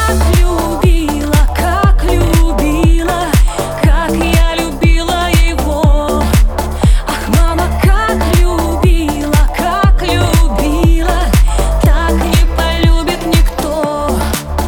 как любила, как я любила его. Ах, мама, как любила, так не полюбит никто.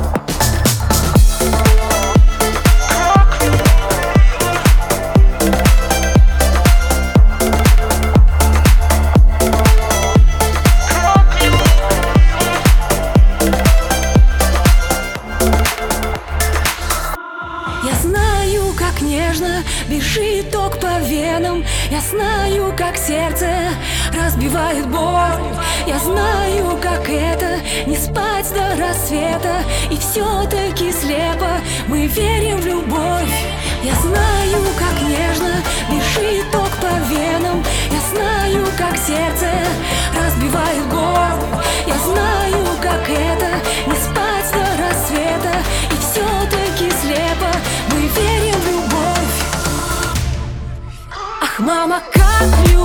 Я знаю, как нежно бежит ток по венам. Я знаю, как сердце разбивает боль. Я знаю, как это не спать до рассвета. И все-таки слепо мы верим в любовь. Я знаю, как нежно бежит ток по венам. Я знаю, как сердце разбивает боль. Я знаю, как это не спать до рассвета. И все-таки слепо мы верим в любовь. Ах, мама, как любила.